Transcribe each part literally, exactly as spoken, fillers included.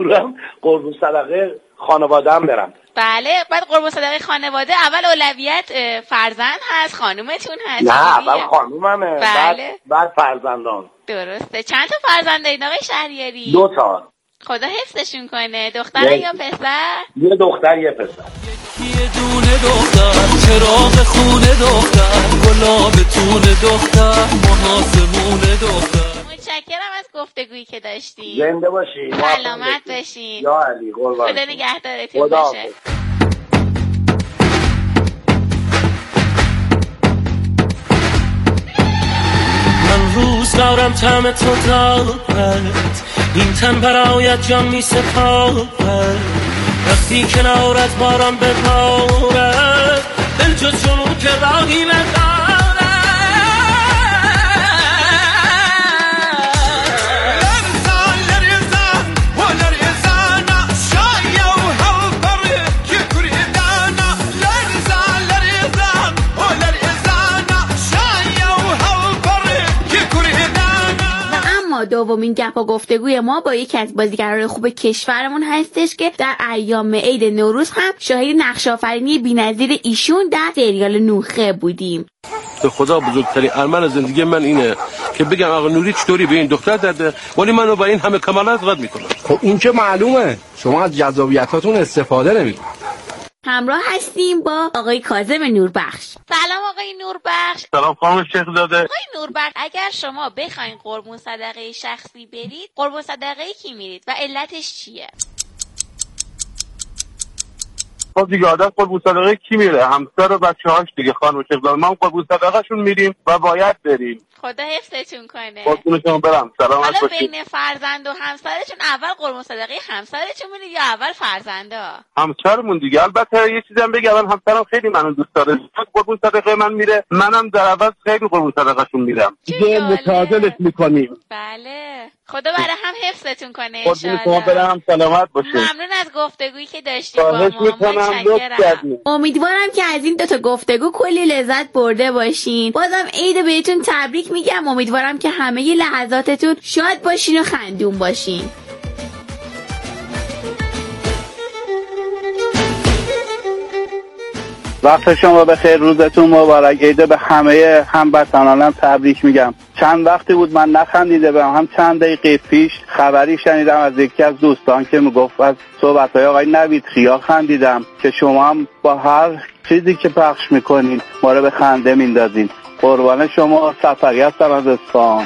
قربون صدقه خانواده‌ام برم. بله، بعد قربون صدقه خانواده اول اولویت فرزند هست، خانومتون هست؟ نه، اول خانوممه. بله. بعد بعد فرزندان. درسته. چند تا فرزند دارید آقای شهریاری؟ دو تا. خدا حفظشون کنه. دختر یا پسر؟ یه دختر یه پسر. یه دونه دختر، چراغ خونه دختر، گلاب تونه دختر، محاسمون دختر. متشکرم از گفتگویی که داشتی. زنده باشی. سلامت باشین. یا علی قربان. خدا نگهدارتون باشه. من روز دارم طعم تو دارد، این تن برایت جان می سپارد، وقتی کنارت باران ببارد، دل جز جنون که راهی ندارد. دومین گپ و گفتگوی ما با یکی از بازیگران خوب کشورمون هستش که در ایام عید نوروز هم شاهد نقش آفرینی بی‌نظیر ایشون در سریال نوخه بودیم. به خدا بزرگترین ارمان زندگی من اینه که بگم آقا نوری چطوری به این دختر داده، ولی منو با این همه کمالات رد میکنم. خب این که معلومه شما از جذابیتاتون استفاده نمیکنید. همراه هستیم با آقای کاظم نوربخش. سلام آقای نوربخش. سلام خانم شیخ زاده. آقای نوربخش، اگر شما بخواین قربون صدقه شخصی برید، قربون صدقه کی میرید و علتش چیه؟ خب دیگه آدم قربون صدقه کی میره؟ همسر و بچه‌هاش دیگه خانم شیخ زاده. ما قربون صدقه شون میریم و باید بریم. خدا حفظتون کنه. قربون شما برم. سلامت باشید. حالا بین فرزند و همسرتون اول قربون صدقه همسرتون میرید یا اول فرزندا؟ همسرمون دیگه. البته یه چیزی هم بگم، همسرم خیلی منو دوست داره. قربون صدقه من میره، منم در عوض خیلی قربون صدقه شون میرم. دیگه متعادلش میکنیم. بله. خدا برای هم حفظتون کنه ان قربون شما برم. سلامت باشید. ممنون از گفتگویی که داشتیم با ما. متشکرم. امیدوارم که از این دو تا گفتگو کلی لذت برده باشین. بازم عید بهتون تبریک میگم. امیدوارم که همه لحظاتتون شاد باشین و خندون باشین. وقت شما بخیر، روزتون مبارک. عید به همه هموطنانم تبریک میگم. چند وقتی بود من نخندیده بودم، هم چند دقیقه پیش خبری شنیدم از یکی از دوستان که میگفت از صحبت‌های آقای نوید خیا خندیدم که شما هم با هر چیزی که پخش میکنین ما رو به خنده میندازین. قربان شما. سفری هستم از اصفهان.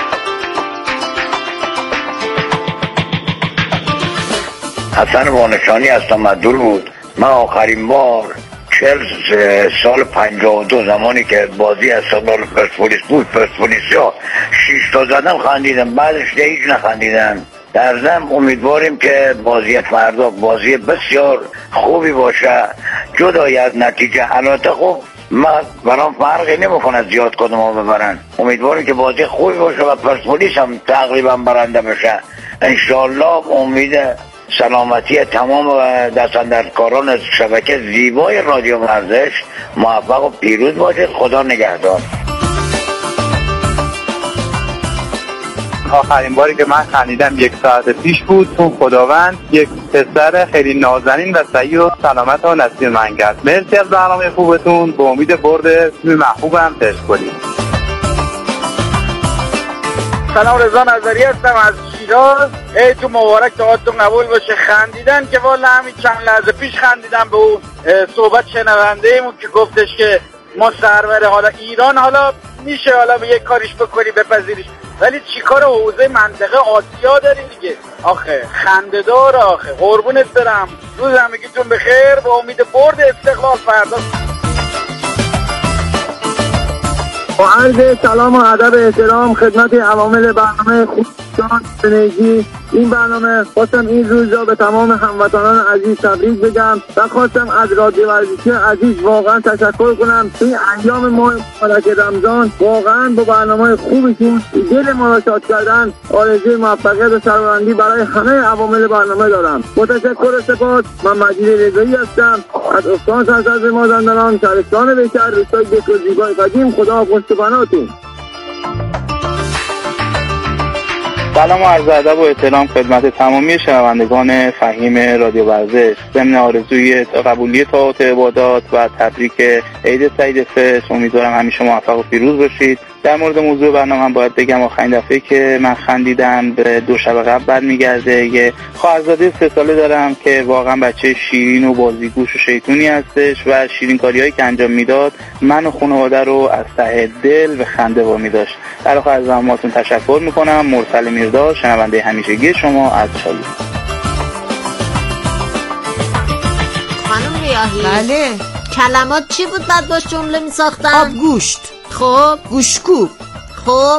حسن وانشانی هستم. مدور بود. من آخرین بار چهل سال پنجاه و دو زمانی که بازی استقلال پرسپولیس بود، پرسپولیسیا شیش تا زدم خندیدم، بعدش هیچ نخندیدم. در ضمن امیدواریم که بازی فردا بازی بسیار خوبی باشه، جدای از نتیجه. البته خب من برام فرقی نمیکنه زیاد کدوم ها ببرن. امیدواریم که بازی خوبی باشه و پرسپولیس هم تقریبا برنده بشه انشالله. امید سلامتی تمام دستاندرکاران شبکه زیبای رادیو ورزش موفق و پیروز باشید. خدا نگهدار. آخرین باری که من خندیدم یک ساعت پیش بود. چون خداوند یک پسر خیلی نازنین و صحیح و سلامت و نصیب من کرد. مرسی از برنامه خوبتون. به امید برد تیم محبوبم تشکر کنید. سلام، رضا نظری هستم از شیراز. عیدتون مبارک، دعاتون قبول باشه. خندیدن که والا همین چند لحظه پیش خندیدم به اون صحبت شنونده‌مون که گفتش که ما سرور حالا ایران حالا میشه حالا به یک کاریش بکنی بپذیریش، ولی چیکار حوزه منطقه آسیا داری دیگه. آخه خنده‌دار. آخه قربونت برم. روز همگیتون بخیر. به امید برد استقلال فردا. با عرض سلام و ادب احترام خدمت عوامل برنامه خوبشان انرژی، این برنامه خواستم این روزا به تمام هموطنان عزیز تبریک بگم و خواستم از رادیو ورزشی عزیز واقعا تشکر کنم. توی ایام ماه مبارک رمضان واقعا با برنامه خوبشون دل ما را شاد کردن. آرزوی موفقیت و سربلندی برای همه عوامل برنامه دارم. با تشکر سپاس. من مجید رضایی هستم از استان سرسبز مازندران، شهرستان بهشهر، روستای بکر و زیبای قدیم. خدا پشت و پناهتون. سلام و عرض ادب و احترام خدمت تمامی شنوندگان فهیم رادیو ورزش. ضمن آرزوی قبولی طاعات عبادات و تبریک عید سعید فطر، امیدوارم همیشه موفق و پیروز باشید. در مورد موضوع برنامه هم باید بگم آخرین دفعه که من خندیدم به دو شب قبل برمیگرده. یه خواهرزاده سه ساله دارم که واقعا بچه شیرین و بازیگوش و شیطونی هستش و شیرین کاریایی که انجام میداد من و خانواده رو از ته دل به خنده وامی داشت. در آخر از زحماتتون تشکر میکنم. مرسل میرداد، شنونده همیشگی شما از چالو. خانم ریاحی، بله. کلمات چی بود بعد باش جمله میساختن؟ آبگوشت، خب. گوشکوب، خب.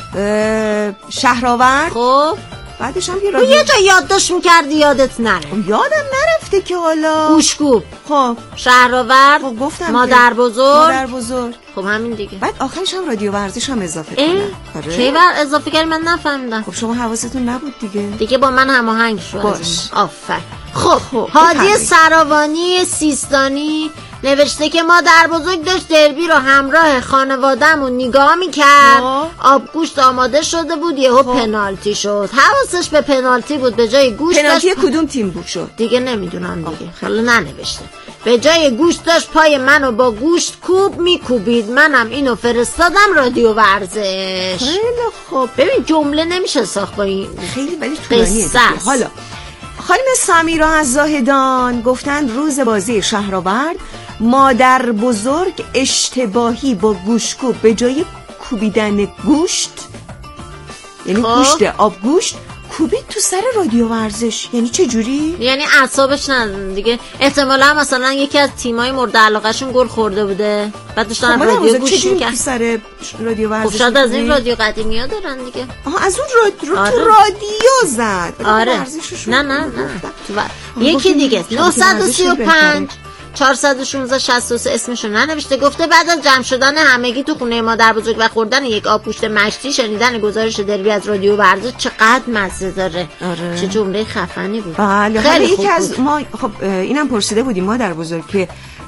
شهرآورد، خب. بعدش هم یه رادیو یه جا یادداشت میکردی یادت نره. یادم نرفته که حالا. گوشکوب، خب. شهرآورد، خب گفتم مادر بزرگ، مادر بزرگ. خب همین دیگه. بعد آخرش هم رادیو ورزش هم اضافه کنم. کی بر اضافه کردی؟ من نفهمیدم. خب شما حواستون نبود دیگه. دیگه با من هماهنگ شو. باش. آفرین. خب, خب. هادی سراوانی سیستانی نوشته که مادر بزرگ داشت دربی رو همراه خانواده‌مون نگاه میکرد. آبگوشت آماده شده بود، یهو پنالتی شد. حواسش به پنالتی بود، به جای گوشت پنالتی داشت... کدوم تیم بود شد؟ دیگه نمیدونم دیگه، حالا ننوشته. به جای گوشت داشت پای منو با گوشت کوب میکوبید. منم اینو فرستادم رادیو ورزش. خیلی خوب. ببین جمله نمیشه ساخت با این، خیلی ولی طولانیه. حالا خانم سمیرا از زاهدان گفتن روز بازی شهرآورد مادر بزرگ اشتباهی با گوشکوب به جای کوبیدن گوشت، یعنی خب. گوشت آبگوشت، کوبید تو سر رادیو ورزش. یعنی چه جوری؟ یعنی اعصابش ندارن دیگه. احتمالاً مثلا یکی از تیمای مورد علاقه‌شون گل خورده بوده، بعد داشتن خب رادیو گوش می‌کردن تو سر رادیو ورزش. خب شاید از این رادیو قدیمی‌ها دارن دیگه. آها از اون رادیو. آره. تو رادیو زد. آره. نه نه نه تو یکی دیگه نه سه پنج چهارصد و شانزده شصت و سه اسمشو ننوشته. گفته بعد از جمع شدن همگی تو خونه مادر بزرگ و خوردن یک آبگوشت مشتی شنیدن گزارش دربی از رادیو ورزش چقدر مزه داره. آره. چه جمله خفنی بود. بله. خیلی یکی از ما خب اینم پرسیده بودیم مادر بزرگ که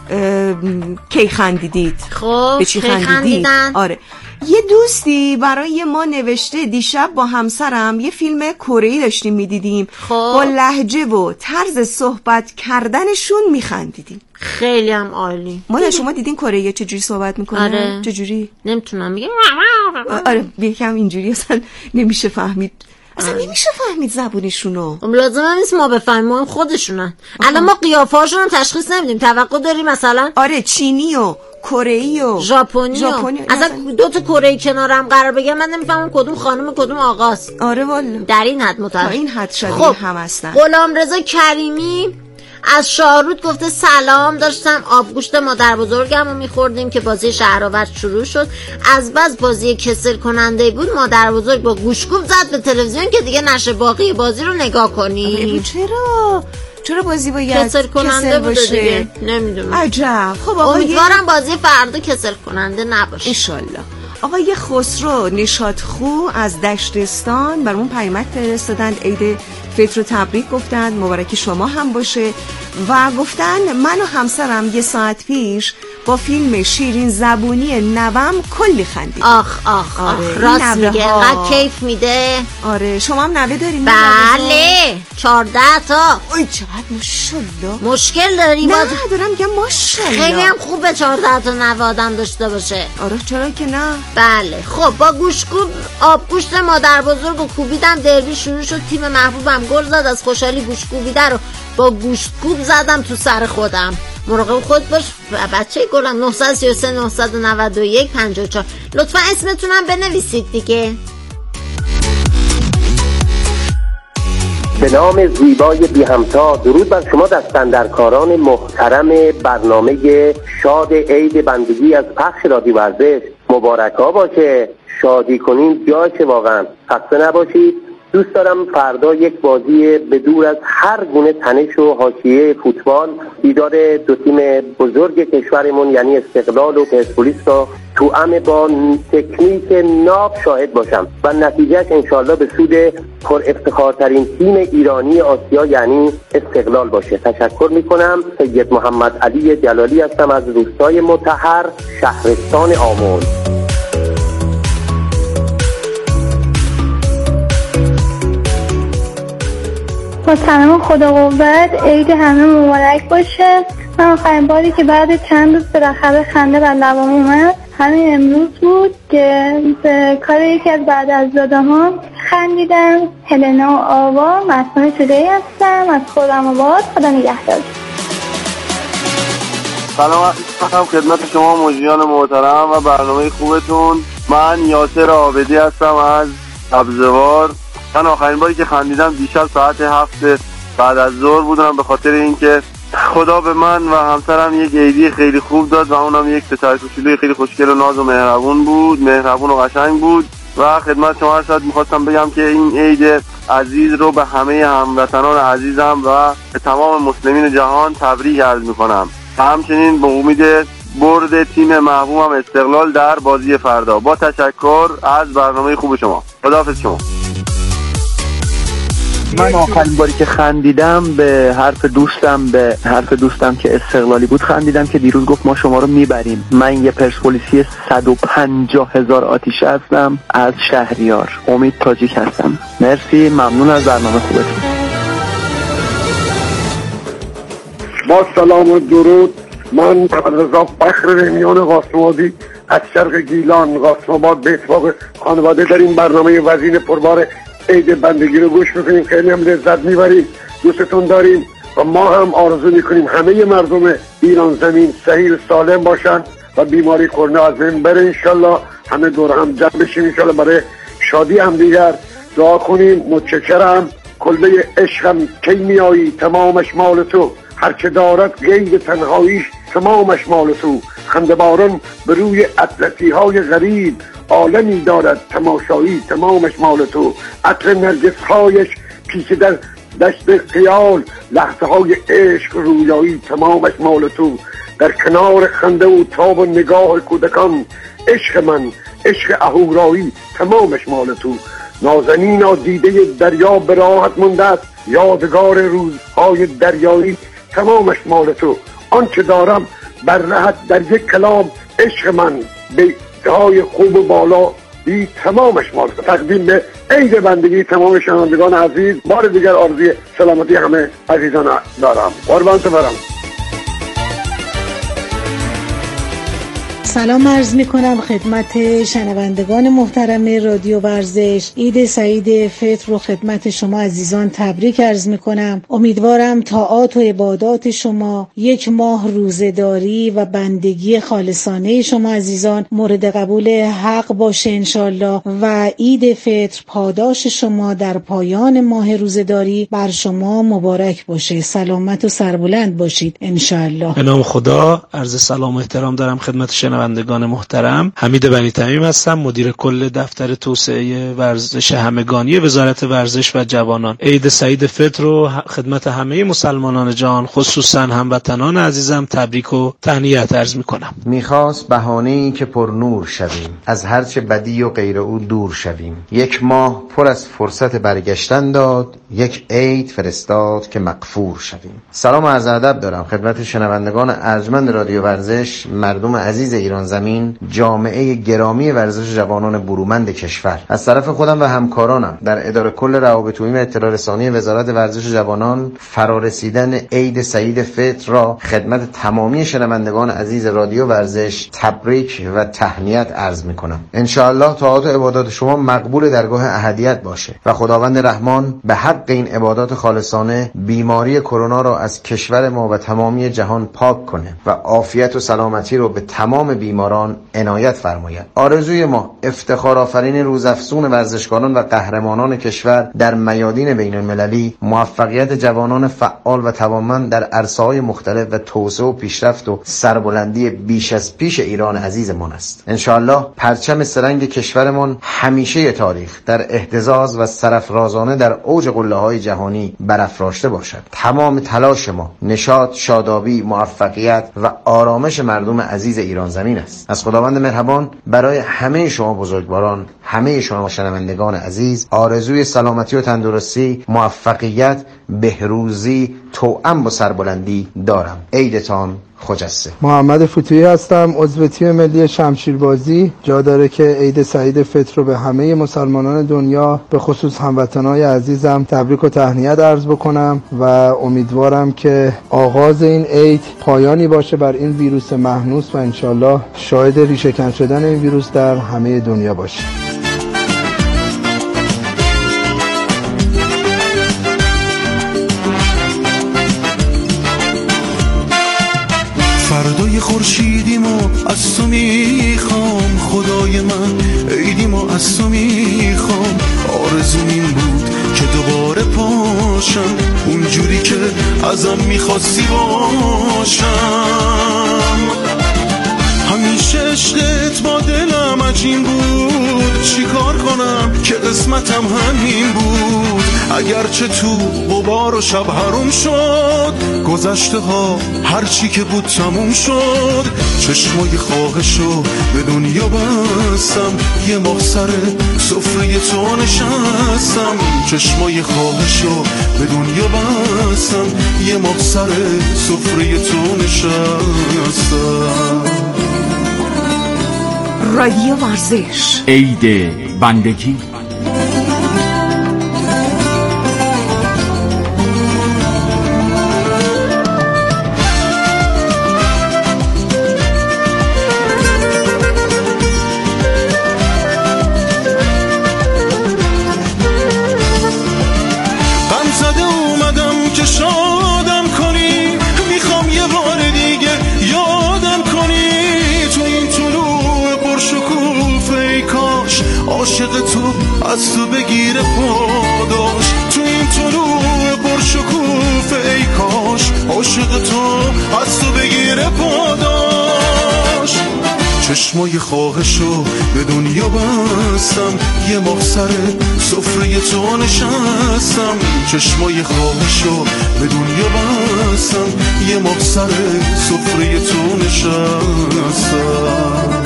کی خندیدید؟ خب به چی خندیدید؟ آره. یه دوستی برای ما نوشته دیشب با همسرم یه فیلم کره‌ای داشتیم میدیدیم، خب. با لهجه و طرز صحبت کردنشون میخندیدیم. خیلی هم عالی. مادر شما دیدین کره‌ای چجوری صحبت میکنه؟ آره. چجوری؟ نمیتونم میگم. آره یکم اینجوری اصلا نمیشه فهمید. اصلا نمیشه فهمید زبونشونو. لازم نیست ما بفهمیم، مهم خودشونن. الان ما قیافه‌هاشون رو تشخیص نمیدیم. توقع داری مثلا آره چینی و کره‌ای و ژاپنی اصلا دو تا کره‌ای کنارم قرار بگم من نمیفهمم کدوم خانم کدوم آقاست. آره والا در این حد متوجه. این حد شدید خب. هم هستن. غلامرضا کریمی از شاهرود گفته سلام، داشتم آبگوشت مادر بزرگم رو میخوردیم که بازی شهرآورد شروع شد. از بس بازی کسل کننده بود مادر بزرگ با گوشکوب زد به تلویزیون که دیگه نشه باقی بازی رو نگاه کنی. چرا؟ چرا بازی باید کسل کننده بوده دیگه؟ نمیدونم. عجب. خب آقای امیدوارم بازی فردا کسل کننده نباشه انشالله. آقای خسرو نشاطخو از دشتستان برامون پیامک فرستادن، عید فطر رو تبریک گفتن، مبارک شما هم باشه و گفتن من و همسرم یه ساعت پیش با فیلم شیرین زبونی نوام کلی خندید. آخ آخ آره. آخ راست میگه، قد کیف میده. آره شما هم نوه دارین؟ بله چارده تا. اوی چقدر ماشالله. مشکل داری؟ نه دارم میگم ماشالله. خیلی هم خوبه چارده تا نوه آدم داشته باشه. آره چرا که نه. بله خب با گوشکوب آبگوشت مادر بزرگ و کوبیدم دربی شروع شد. تیم محبوبم گل زد، از خوشحالی گوشکوبیده رو با گوشتکوب زدم تو سر خودم. مراقب خود باش بچه گلم. نه سه سه نه نه یک پنج چهار لطفا اسمتونم بنویسید دیگه. به نام زیبای بی همتا، درود بر شما دستاندرکاران محترم برنامه شاد عید بندگی از پخش رادیو ورزش. مبارکا باشه، شادی کنین جاشه، واقعا خسته نباشید. دوست دارم فردا یک بازی به دور از هر گونه تنش و حاشیه فوتبال دیدار دو تیم بزرگ کشورمون یعنی استقلال و پرسپولیس را توأم با تکنیک ناب شاهد باشم و نتیجهش انشالله به سود پر افتخارترین تیم ایرانی آسیا یعنی استقلال باشه. تشکر میکنم. سید محمد علی جلالی هستم از روستای مطهر شهرستان آمل. با سلام خدا قوت، عید همه مبارک باشه. من آخرین باری که بعد چند روز بالاخره خنده بر لبام اومد همین امروز بود که به کار یکی از بعد از زاده‌هام خندیدم. هلنا و آوا، مسئول توده‌ای هستم از خرم‌آباد. خدا نگهدار. سلام علیکم خدمت شما مجریان محترم و برنامه خوبتون. من یاسر عابدی هستم از سبزوار. من آخرین باری که خندیدم دیشب ساعت هفت بعد از ظهر بودم، به خاطر اینکه خدا به من و همسرم یک عیدی خیلی خوب داد و اونم یک پسر کوچولوی خیلی خوشگل و ناز و مهربون بود، مهربون و قشنگ بود. و خدمت شما هر شاید میخواستم بگم که این عید عزیز رو به همه هموطنان عزیزم و به تمام مسلمین جهان تبریک عرض میکنم و همچنین به امید برد تیم محبوبم استقلال در بازی فردا. با تشکر از برنامه خوب شما. خداحافظ شما. من آخرین باری که خندیدم به حرف دوستم به حرف دوستم که استقلالی بود خندیدم که دیروز گفت ما شما رو میبریم. من یه پرسپولیسی صد و پنجاه هزار آتیشه هستم از شهریار. امید تاجیک هستم. مرسی، ممنون از برنامه خوبتون. با سلام و درود، من رضا فخر رحمیان قاسم‌آبادی از شرق گیلان قاسم آباد به اتفاق خانواده در این برنامه وزین پربار عید بندگی رو گوش میکنیم. خیلی هم لذت میبریم، دوستتون داریم و ما هم آرزو میکنیم همه مردم ایران زمین صحیح سالم باشن و بیماری کرونا از بین بره. انشالله همه دور هم جمع بشیم، انشالله برای شادی هم دیگر دعا کنیم. متشکرم. کله عشقم کی میایی تمامش مال تو، هرچه دارد غیر تنهاییش تمامش مال تو. خنده‌باران به روی اطلسی های غریب عالمی دارد تماشایی تمامش مال تو. عطر نرگس هایش پیچ در دشت خیال لحظه های عشق رویایی تمامش مال تو. در کنار خنده و تاب و نگاه کودکان عشق من عشق اهورایی تمامش مال تو. نازنینا دیده دریا به راحت مونده است، یادگار روزهای دریایی تمامش مال تو. آنچه دارم بر رهت در یک کلام عشق من به های خوب و بالا بی تمامش مال تو. تقدیم به عید بندگی تمام شنوندگان عزیز. بار دیگر آرزوی سلامتی همه عزیزان دارم. قربانت برم. سلام عرض می کنم خدمت شنوندگان محترم رادیو ورزش. عید سعید فطر رو خدمت شما عزیزان تبریک عرض می کنم. امیدوارم طاعات و عبادات شما، یک ماه روزه‌داری و بندگی خالصانه شما عزیزان مورد قبول حق باشه انشالله و عید فطر پاداش شما در پایان ماه روزه‌داری بر شما مبارک باشه. سلامت و سربلند باشید انشالله. به نام خدا عرض سلام و احترام دارم خدمت شنوندگان شنوندگان محترم. حمید بنی تمیم هستم، مدیر کل دفتر توسعه ورزش همگانی وزارت ورزش و جوانان. عید سعید فطر رو خدمت همه مسلمانان جهان خصوصا هموطنان عزیزم تبریک و تهنیت عرض میکنم. میخواست بهانه‌ای که پر نور شویم، از هرچه بدی و غیر او دور شویم. یک ماه پر از فرصت برگشتن داد، یک عید فرستاد که مغفور شویم. سلام و عرض ادب دارم خدمت شنوندگان ارجمند رادیو ورزش، مردم عزیز ایران زمین، جامعه گرامی ورزش جوانان برومند کشور. از طرف خودم و همکارانم در اداره کل روابط عمومی و اطلاع رسانی وزارت ورزش جوانان فرارسیدن عید سعید فطر را خدمت تمامی شنوندگان عزیز رادیو ورزش تبریک و تهنیت عرض می‌کنم. ان شاء الله طاعات و عبادات شما مقبول درگاه احدیت باشه و خداوند رحمان به حق این عبادات خالصانه بیماری کرونا را از کشور ما و تمامی جهان پاک کنه و عافیت و سلامتی رو به تمام بیماران عنایت فرماید. آرزوی ما افتخار آفرین روزافزون ورزشکاران و قهرمانان کشور در میادین بین المللی، موفقیت جوانان فعال و توانمند در عرصه‌های مختلف و توسعه و پیشرفت و سربلندی بیش از پیش ایران عزیزمان است. ان شاء الله پرچم سرنگ کشورمان همیشه تاریخ در اهتزاز و سرافرازانه در اوج قله‌های جهانی برافراشته باشد. تمام تلاش ما نشاط، شادابی، موفقیت و آرامش مردم عزیز ایران زمین است. از خداوند مهربان برای همه شما بزرگواران همه شما شنوندگان عزیز آرزوی سلامتی و تندرستی، موفقیت، بهروزی توأم با سربلندی دارم. عیدتان خجسته. محمد فتوحی هستم، عضو تیم ملی شمشیربازی. جا داره که عید سعید فطر رو به همه مسلمانان دنیا به خصوص هموطنای عزیزم تبریک و تهنیت عرض بکنم و امیدوارم که آغاز این عید پایانی باشه بر این ویروس مهنوس و انشالله شاهد ریشه‌کن شدن این ویروس در همه دنیا باشه. فردای خورشیدیم و از تو میخوام، خدای من عیدیم و از تو میخوام. آرزوم این بود که دوباره پاشم اونجوری که ازم میخواستی باشم. همیشه عشقت با دلم عجین بود، چی کار کنم که قسمتم همین بود. اگرچه تو غبار و شب حروم شد، گذشته ها هرچی که بود تموم شد. چشمای خواهشو به دنیا بستم، یه ماه سر سفره تو نشستم. چشمای خواهشو به دنیا بستم، یه ماه سر سفره تو نشستم. رادیو ورزش، عید بندگی. عاشق تو از تو بگیره پاداش، تو این طلوع پرشکوفه ای کاش. عاشق تو از تو بگیره پاداش. چشمای خواهشو به دنیا بستم، یه ماه سر سفره تو نشستم. چشمای خواهشو به دنیا بستم، یه ماه سر سفره تو نشستم.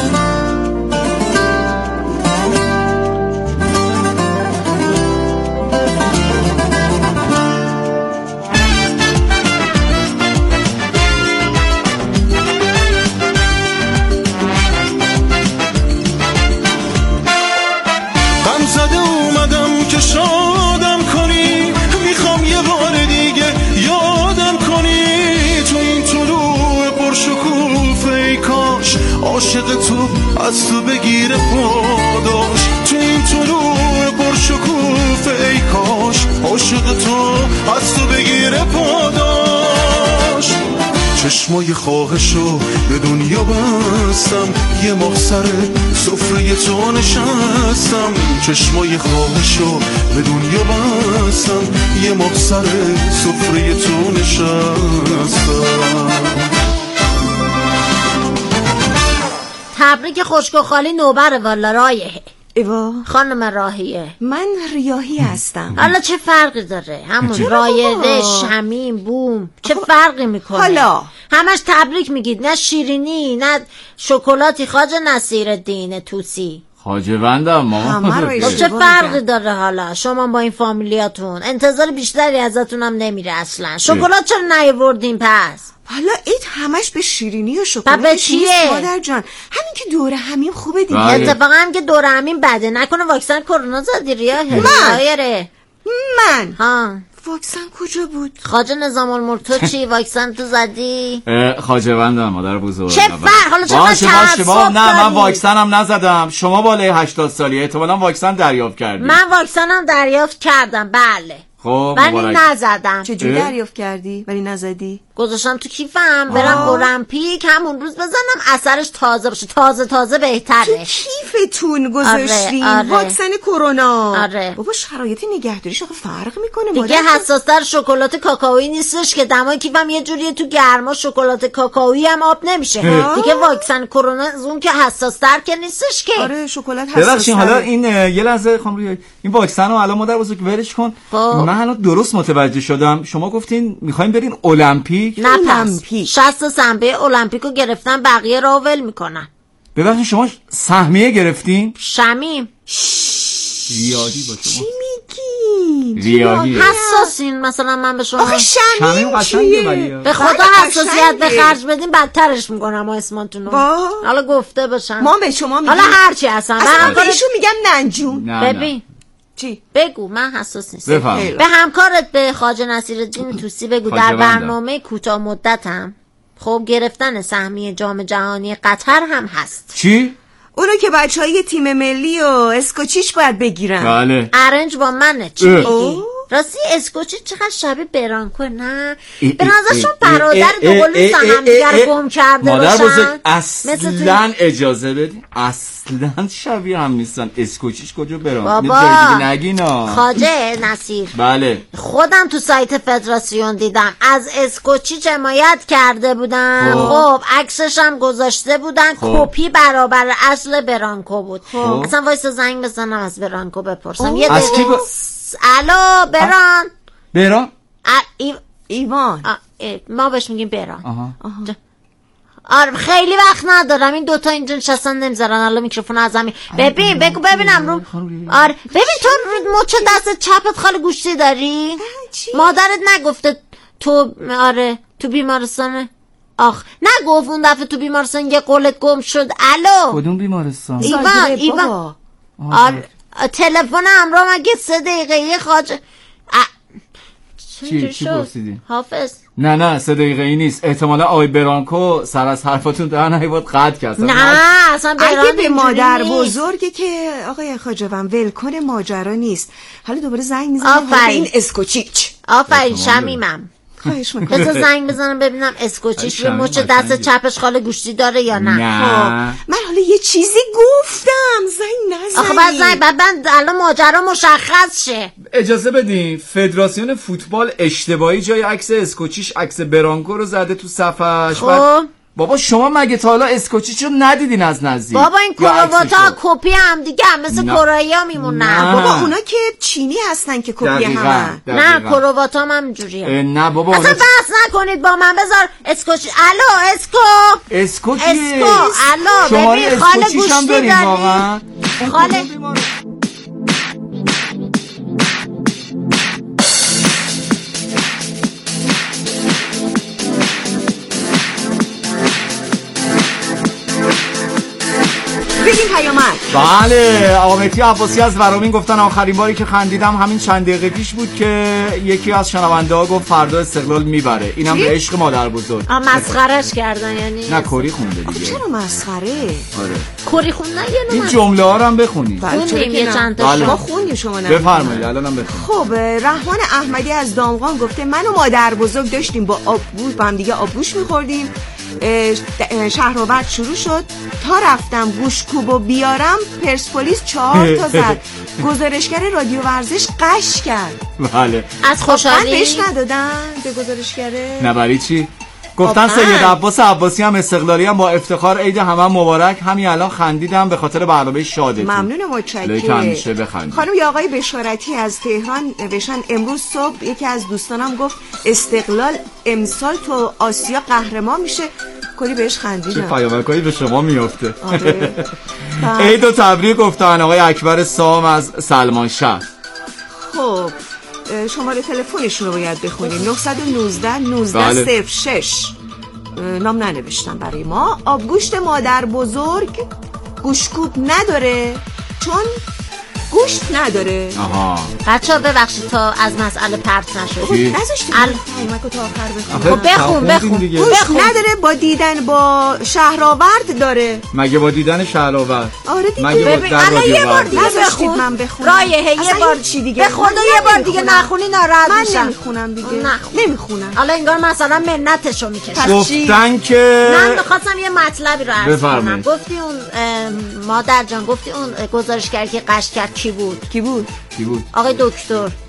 شادم کنی، میخوام یه بار دیگه یادم کنی. تو این طلوع پرشکوفه ای کاش. عاشق تو از تو بگیره پاداش، تو این طلوع پرشکوفه ای کاش. عاشق تو از تو بگیره پاداش. چشمای خواهشو به دنیا بستم، یه ماه سر سفره تو نشستم. چشمای خواهشو به دنیا بستم، یه ماه سر سفره تو نشستم. تبریک خشک و خالی نوبر والا رایه. ایوا خانم راهیه، من ریاهی هستم. حالا چه فرقی داره؟ همون رایده، شمیم، بوم، چه فرقی میکنه؟ حالا همش تبریک میگید، نه شیرینی، نه شکلاتی. خواجه نصیرالدین طوسی خواجه‌وندم ماما. چه فرقی داره؟ حالا شما با این فامیلیاتون انتظار بیشتری ازتونم نمیره اصلا. شکلات چرا نیاوردین پس؟ حالا عید همش به شیرینی و شکلات چیه مادر جان؟ همین که دوره همین خوبه دیگه. اتفاقا هم که دوره همین بده. نکنه واکسن کرونا زدی ریاه؟ من من ها واکسن کجا بود؟ خواجه نظام الملک تو چی واکسن تو زدی؟ خواجه‌وندم مادر بزرگ. چه فرق؟ حالا چرا تعصب داری؟ نه من واکسنم نزدم. شما بالای هشتاد سالی احتمالاً واکسن دریافت کردی. من واکسنم دریافت کردم بله. خب ولی نزدم. چجوری دریافت کردی ولی نزدی؟ گذاشتم تو کیفم برم المپیک همون روز بزنم اثرش تازه باشه. تازه تازه بهتره. تو کیفتون گذاشتین؟ آره، آره. واکسن کرونا. آره. بابا شرایط نگهداریش آخه فرق میکنه. دیگه حساس‌تر شکلات کاکائویی نیستش که دمای کیفم یه جوریه تو گرما شکلات کاکائویی هم آب نمیشه. دیگه واکسن کرونا از اون که حساس‌تر که نیستش که. آره شکلات حساس‌تر. ببخشید حالا این یه لحظه خانم روی این واکسن رو الان مادر بزرگ ولش کن. من الان درست متوجه شدم. شما گفتین می‌خوایم برین المپیک؟ نه پس شصت سنبه المپیکو گرفتن بقیه رو ول میکنن. ببخشید شما سهمیه گرفتین؟ شمیم ریادی با شما چی میگین؟ ریادی حساسین مثلا من به شما آخه شمیم چیه؟ به خدا حساسیت به خرج بدین بدترش میکنم اسمانتونو. حالا گفته باشم ما به شما میگیم حالا هرچی هستن اصلا بهشون میگم ننجون. ببین چی؟ بگو من حساس نیستم. به همکارت به خواجه نصیرالدین توسی بگو در برنامه کوتاه مدتم خب گرفتن سهمیه جام جهانی قطر هم هست. چی؟ اونو که بچهای تیم ملی و اسکوچیچ باید بگیرن. بله. ارنج با منه چی میگی؟ راستی اسکوچیچ چقدر شبیه برانکو نه؟ به نظرشون برادر دوقلوی هم دیگر گم کرده مادر باشن. بزرگ اصلا اجازه بدین اصلا شبیه هم نیستن. اسکوچیچ کجا برانکو؟ بابا نگینا خواجه نصیر. بله خودم تو سایت فدراسیون دیدم از اسکوچیچ حمایت کرده بودن. خب عکسش هم گذاشته بودن. کپی برابر اصل برانکو بود. اصلا وایسا زنگ بزنم از برانکو بپرسم. یه دقیقه ب... الو بران بران ای... ایوان ما بهش میگیم بران. آها. آها. آره خیلی وقت ندارم این دوتا اینجا نشستن نمیذارن الان میکروفون از همین. ببین بگو ببینم رو. آره ببین تو مچ دست چپت خالی گوشتی داری؟ مادرت نگفته تو آره تو بیمارستانه؟ آخ نگفت اون دفعه تو بیمارستان یه قولت گم شد. الو کدوم بیمارستان؟ ایوان ایوان آره تلفن همراه مگه سه دقیقه یه خواجه چی چی پرسیدی؟ حافظ نه نه سه دقیقه ای نیست. احتمالا آقای برانکو سر از حرفاتون در نهیباد قطع کرد. نه اصلا برانکو اگه به مادر بزرگی که آقای خواجه‌وان ولکن ماجرا نیست. حالا دوباره زنگ میزنم به این اسکوچیچ. آفرین شمیمم. خواهش میکنم بذار زنگ بزنم ببینم اسکوچیچ به مچ دست چپش خاله گوشتی داره یا نه. خب من حالا یه چیزی گفتم زنگ نزنی. آخه بعد زنگ بعد الان ماجرا مشخص شه. اجازه بدین فدراسیون فوتبال اشتباهی جای عکس اسکوچیچ عکس برانکو رو زده تو صفحش. خب بابا شما مگه تا حالا اسکوچیچ رو ندیدین از نزدیک؟ بابا این کرواتا کپی هم دیگه هم مثل کروایا میمونن. بابا اونا که چینی هستن که کپی همن. نه کرواتا هم همینجوریه. نه بابا اصلا بحث نکنید با من. بذار اسکوچ الو اسکو اسکوچ اسکو الو ببین خاله گوشتی داری خاله بگیم پیامک. بله آقامتی عباسی از ورامین گفتن آخرین باری که خندیدم همین چند دقیقه پیش بود که یکی از شنونده ها گفت فردا استقلال میبره. اینم به عشق مادر بزرگ. آ مسخرهش کردن یعنی. نه کری خونده دیگه. چرا مسخره؟ آره کری خوندن یعنی این جمله ها رو هم بخونید. خوندیم یه چند تا ما خوندیم شما نه. بفرمایید الانم بخونید. خب رحمان احمدی از دامغان گفته من و مادر بزرگ داشتیم با آبگوش با هم دیگه آبگوش می‌خوردیم. شهرآورد شروع شد تا رفتم گوشکوبو بیارم پرسپولیس چهار تا زد. گزارشگر رادیو ورزش قش کرد. بله از خوشحالی بهش ندادن به گزارشگره. نه برای چی؟ گفتن سید عباس عباسی هم استقلالی هم با افتخار عید همه هم مبارک. همین الان خندیدم به خاطر برنامه شادتون. ممنون متشکرم. خانم یا آقای بشارتی از تهران نوشتن امروز صبح یکی از دوستانم گفت استقلال امسال تو آسیا قهرمان میشه. کلی بهش خندیدم. چه پیامکایی به شما میفته. آره. عید و تبریک گفتن آقای اکبر سام از سلمان شهر. خب شماره تلفنشون رو باید بخونیم. نه یک نه نوزده صفر شش. نام ننوشتن برای ما. آبگوشت مادر بزرگ گوشکوب نداره چون گوشت نداره. آها بچه‌ها ببخشید تا از مسئله پرت نشد. نذاشتیم پیامکو تا آخر بخون. بخون بخون. گوشت نداره با دیدن با شهرآورد داره. مگه با دیدن شهرآورد؟ آره دیگه. ببین الان یه بار دیگه بخون. من بخونم. رایحه یه بار چی دیگه. به خدا یه بار دیگه نخونی ناراحت میشم. من نمیخونم دیگه. نمیخونم. حالا انگار مثلا منتشو میکشم. گفتن که من می‌خواستم یه مطلبی رو عرض کنم. گفتی اون مادر جان گفتی اون گزارشگر که قش کرد کی بود؟ کی بود؟ کی بود؟ آقای دکتر.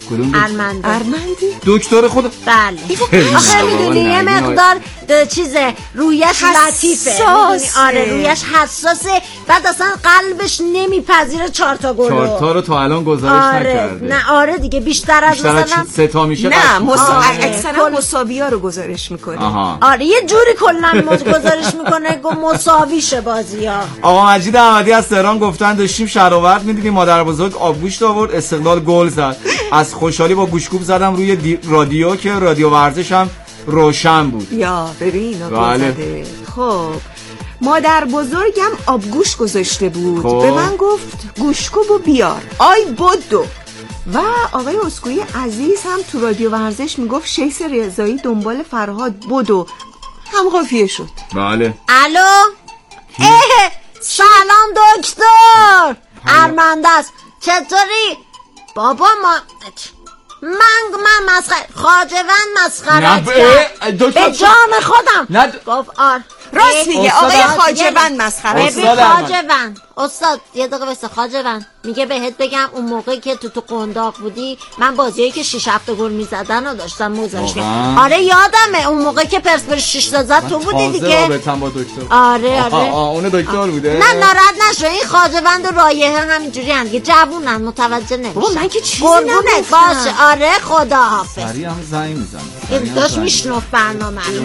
کدوم ارمنده ارمندی دکتر خود بله آخه میدونی یه مقدار چیزه رویش لطیفه آره رویش حساسه بعد اصلا قلبش نمیپذیره چهار تا گلو چهار تا رو تا الان گزارش آره. نکرده نه آره دیگه بیشتر از بیشتر مثلا سه تا میشه نه مساوی اکثرا مساوی ها رو گزارش میکنه آها. آره یه جوری کلا گزارش میکنه گو مساویشه بازی ها. آقا مجید احمدی از تهران گفتن داشتیم شرابت میدیدیم مادر بزرگ آبگوشت آورد استقلال گل زد از خوشحالی با گوشکوب زدم روی دی... رادیو که رادیو ورزش هم روشن بود. یا ببین بله. خب مادر بزرگم آبگوش گذاشته بود خب. به من گفت گوشکوبو بیار آی بدو و آقای اسکوئی عزیز هم تو رادیو ورزش میگفت شیس رضایی دنبال فرهاد بدو هم قافیه شد. بله الو اه سلام دکتر ارمنده است چطوری بابا ما من من مسخره خاجوند مسخره به جان خودم گفت آر راست میگه آقای خاجوند مسخره ببین خاجوند استاد یه دقیقه واسه خاجوند میگه بهت بگم اون موقعی که تو تو قنداق بودی من بازیایی که شش هفت گل میزدن رو داشتم موزش. آره یادمه اون موقعی که پرسپولیس شش تا زد تو بودی دیگه. رابطه‌ام با دکتر. آره آره. آه آه اون دکتر بوده. نه ناراحت نشو این خاجوند و رایحه همینجوری ان دیگه جوونن متوجه نمیشن. بابا من که چیزی نگفتم. باشه آره خداحافظ. سری هم زنگ میزنه. این داشت میشنف برنامه رو.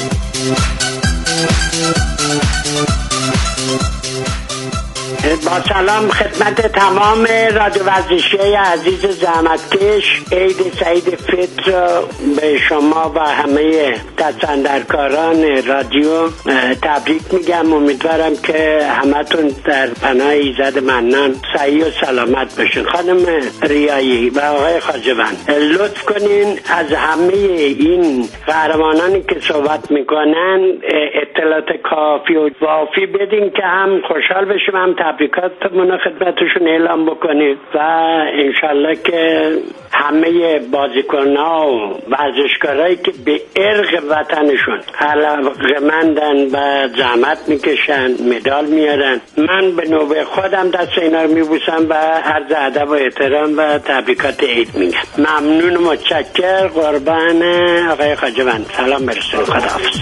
با سلام خدمت تمام رادیو ورزشی عزیز زحمتکش عید سعید فطر به شما و همه دستاندرکاران رادیو تبریک میگم. امیدوارم که همتون در پناه ایزد منان صحیح و سلامت باشین. خانم ریایی و آقای خاجوند لطف کنین از همه این قهرمانانی که صحبت میکنن اطلاعات کافی و وافی بدین که هم خوشحال بشیم هم تبریکاتمون خدمتشون اعلام بکنید و انشالله که همه بازیکن‌ها و ورزشکارایی که به ارق وطنشون علاقه‌مندن و زحمت میکشن مدال میارن من به نوبه خودم دست اینا رو میبوسم و عرض ادب و احترام و تبریکات عید میگم. ممنون متشکر قربان آقای خاجوند. سلام برسونید. خداحافظ.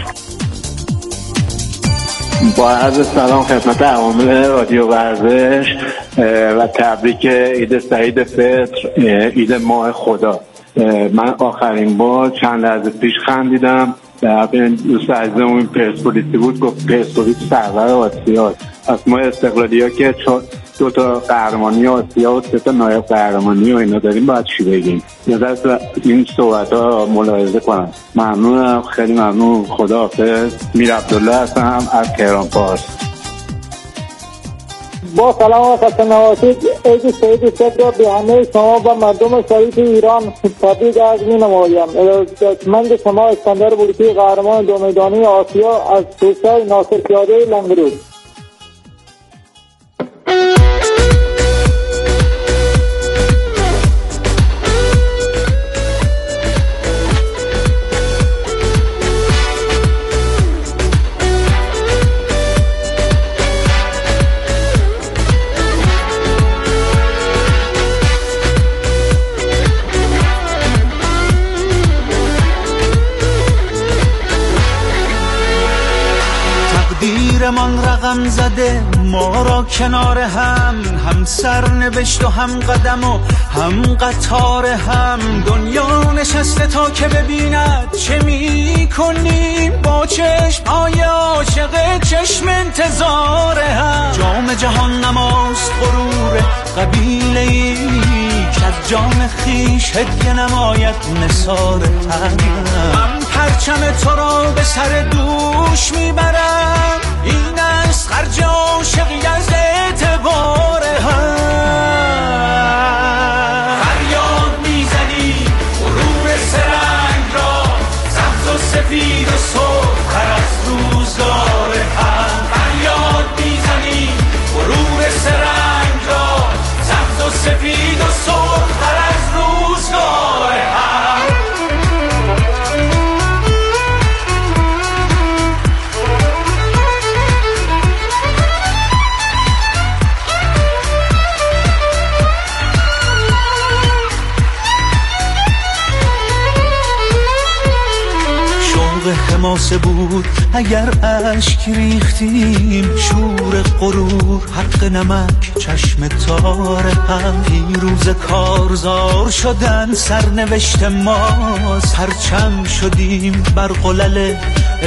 با عرض سلام خدمت عوامل رادیو ورزش و تبریک عید سعید فطر عید ماه خدا. من آخرین بار چند لحظه پیش خندیدم در دوست عزیزم این پرسپولیسی بود گفت پرسپولیس سرور آسیا از ما استقلالی ها که دو تا قهرمانی آسیا و سه تا نایب قهرمانی و اینا داریم باید چی بگیم یه دست این صحبت ها ملاحظه کنم. ممنونم خیلی ممنون. خداحافظ. میر عبدالله هستم از تهران پارس. با سلام و خسته نباشید. عید سعید فطر به همه شما و مردم شریف ایران تبریک عرض می‌نمایم. من شما اسکندر بلوچی قهرمان دو میدانی آسیا از توسعه ناصر پیاده لنگرود. من رقم زده ما را کنار هم هم سرنوشت و هم قدم و هم قطار هم دنیا نشسته تا که ببیند چه می کنیم با چشم های عاشق چشم انتظار هم جام جهان نماست غرور قبیله ای که از جان خیش هدیه نماید نثار تن من پرچم تو را به سر دوش میبرم این است خرج عاشقی از اعتبار هم فریاد میزنی غرور سرنگ را سبز و سفید و سرخ‌تر از روزگار هم فریاد میزنی غرور سرنگ را سبز و سفید و سرخ‌تر از روزگار هم شوق حماسه بود اگر اشک ریختیم، شور غرور حق نمک چشم تار هم. پیروز کارزار شدن سرنوشت ماست، پرچم شدیم بر قلل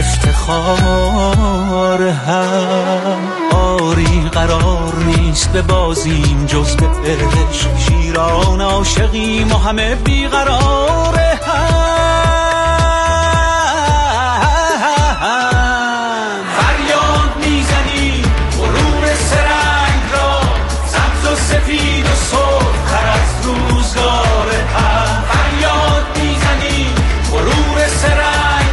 افتخار هم. آری قرار نیست به بازیم جز به عشق، شیران عاشقیم و همه بیقرار